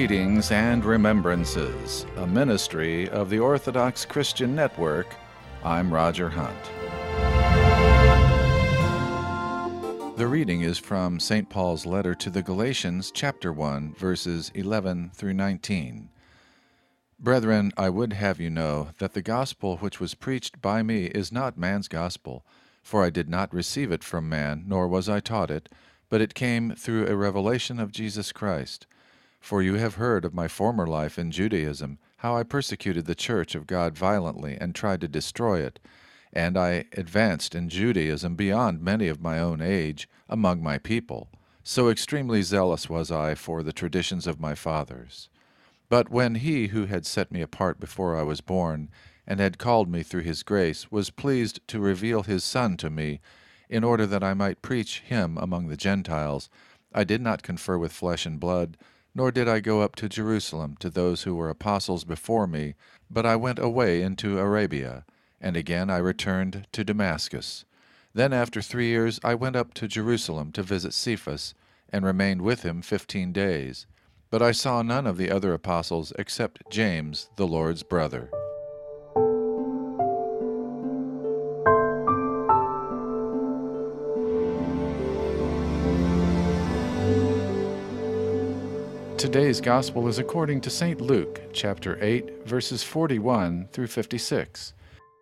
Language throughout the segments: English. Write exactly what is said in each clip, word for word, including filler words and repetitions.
Readings and Remembrances, a ministry of the Orthodox Christian Network. I'm Roger Hunt. The reading is from Saint Paul's letter to the Galatians, chapter one, verses eleven through nineteen. Brethren, I would have you know that the gospel which was preached by me is not man's gospel, for I did not receive it from man, nor was I taught it, but it came through a revelation of Jesus Christ. For you have heard of my former life in Judaism, how I persecuted the church of God violently and tried to destroy it, and I advanced in Judaism beyond many of my own age among my people. So extremely zealous was I for the traditions of my fathers. But when he who had set me apart before I was born, and had called me through his grace, was pleased to reveal his Son to me, in order that I might preach him among the Gentiles, I did not confer with flesh and blood, nor did I go up to Jerusalem to those who were apostles before me, but I went away into Arabia, and again I returned to Damascus. Then after three years I went up to Jerusalem to visit Cephas, and remained with him fifteen days. But I saw none of the other apostles except James, the Lord's brother. Today's Gospel is according to Saint Luke, chapter eight, verses forty-one through fifty-six.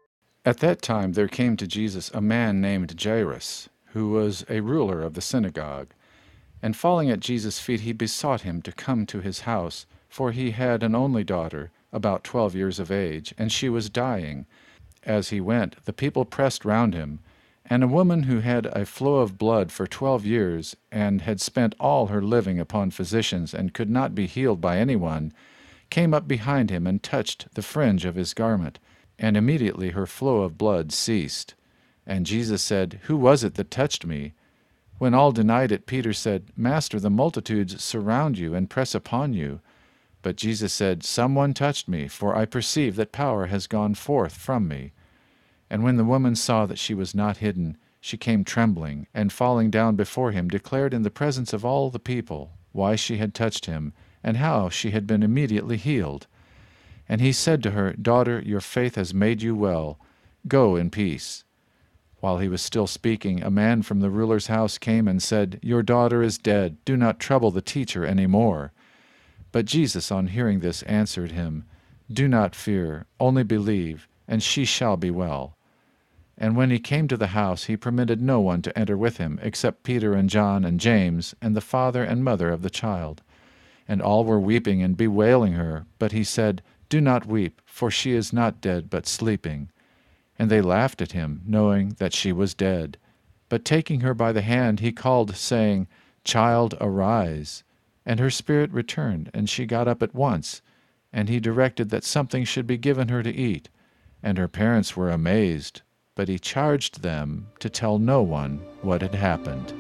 At that time there came to Jesus a man named Jairus, who was a ruler of the synagogue. And falling at Jesus' feet, he besought him to come to his house, for he had an only daughter, about twelve years of age, and she was dying. As he went, the people pressed round him, and a woman who had a flow of blood for twelve years, and had spent all her living upon physicians, and could not be healed by anyone, came up behind him and touched the fringe of his garment, and immediately her flow of blood ceased. And Jesus said, "Who was it that touched me?" When all denied it, Peter said, "Master, the multitudes surround you and press upon you." But Jesus said, "Someone touched me, for I perceive that power has gone forth from me." And when the woman saw that she was not hidden, she came trembling, and falling down before him, declared in the presence of all the people why she had touched him, and how she had been immediately healed. And he said to her, "Daughter, your faith has made you well. Go in peace." While he was still speaking, a man from the ruler's house came and said, "Your daughter is dead. Do not trouble the teacher any more." But Jesus, on hearing this, answered him, "Do not fear, only believe, and she shall be well." And when he came to the house, he permitted no one to enter with him, except Peter and John and James, and the father and mother of the child. And all were weeping and bewailing her, but he said, "Do not weep, for she is not dead, but sleeping." And they laughed at him, knowing that she was dead. But taking her by the hand, he called, saying, "Child, arise." And her spirit returned, and she got up at once. And he directed that something should be given her to eat. And her parents were amazed, but he charged them to tell no one what had happened.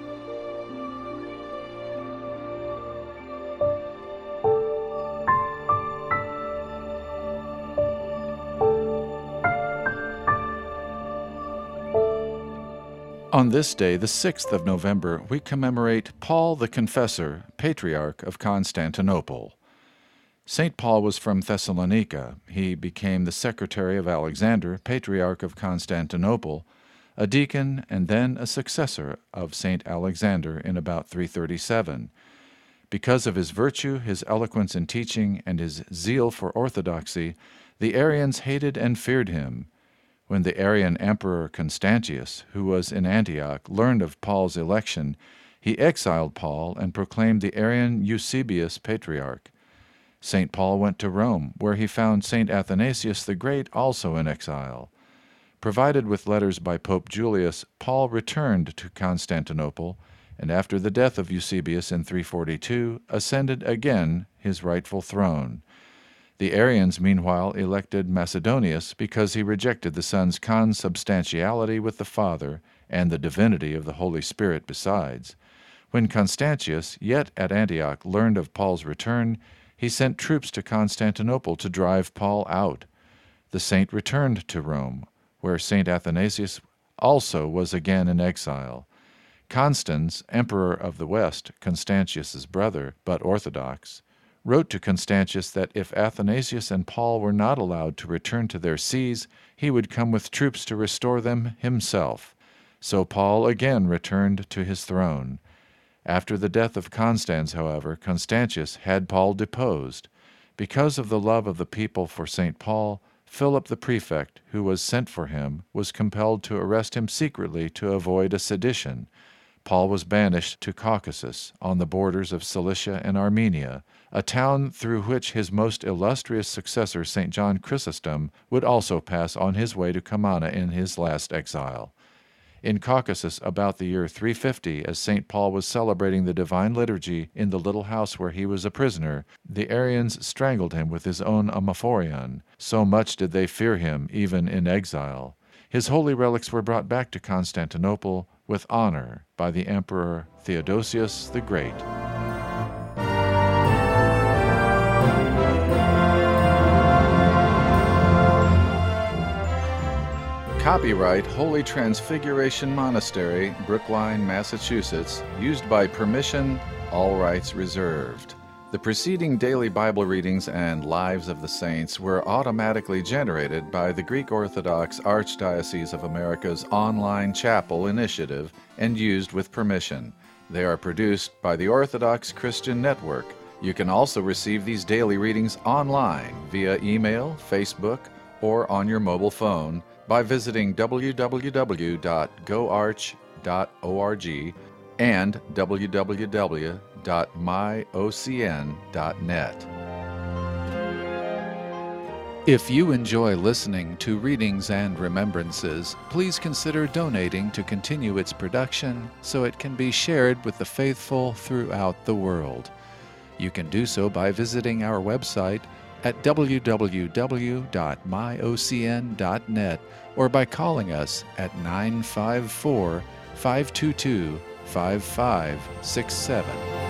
On this day, the sixth of November, we commemorate Paul the Confessor, Patriarch of Constantinople. Saint Paul was from Thessalonica. He became the secretary of Alexander, Patriarch of Constantinople, a deacon, and then a successor of Saint Alexander in about three thirty-seven. Because of his virtue, his eloquence in teaching, and his zeal for orthodoxy, the Arians hated and feared him. When the Arian emperor Constantius, who was in Antioch, learned of Paul's election, he exiled Paul and proclaimed the Arian Eusebius patriarch. Saint Paul went to Rome, where he found Saint Athanasius the Great also in exile. Provided with letters by Pope Julius, Paul returned to Constantinople, and after the death of Eusebius in three forty-two, ascended again his rightful throne. The Arians, meanwhile, elected Macedonius because he rejected the Son's consubstantiality with the Father and the divinity of the Holy Spirit besides. When Constantius, yet at Antioch, learned of Paul's return, he sent troops to Constantinople to drive Paul out. The saint returned to Rome, where Saint Athanasius also was again in exile. Constans, emperor of the West, Constantius's brother, but Orthodox, wrote to Constantius that if Athanasius and Paul were not allowed to return to their sees, he would come with troops to restore them himself. So Paul again returned to his throne. After the death of Constans, however, Constantius had Paul deposed. Because of the love of the people for Saint Paul, Philip the prefect, who was sent for him, was compelled to arrest him secretly to avoid a sedition. Paul was banished to Caucasus, on the borders of Cilicia and Armenia, a town through which his most illustrious successor, Saint John Chrysostom, would also pass on his way to Cumana in his last exile. In Caucasus, about the year three fifty, as Saint Paul was celebrating the Divine Liturgy in the little house where he was a prisoner, the Arians strangled him with his own amaphorion. So much did they fear him, even in exile. His holy relics were brought back to Constantinople with honor by the Emperor Theodosius the Great. Copyright Holy Transfiguration Monastery, Brookline, Massachusetts, used by permission, all rights reserved. The preceding daily Bible readings and Lives of the Saints were automatically generated by the Greek Orthodox Archdiocese of America's online chapel initiative and used with permission. They are produced by the Orthodox Christian Network. You can also receive these daily readings online via email, Facebook, or on your mobile phone by visiting w w w dot go arch dot org and w w w dot my o c n dot net. If you enjoy listening to Readings and Remembrances, please consider donating to continue its production so it can be shared with the faithful throughout the world. You can do so by visiting our website at w w w dot my o c n dot net or by calling us at nine five four, five two two, five five six seven.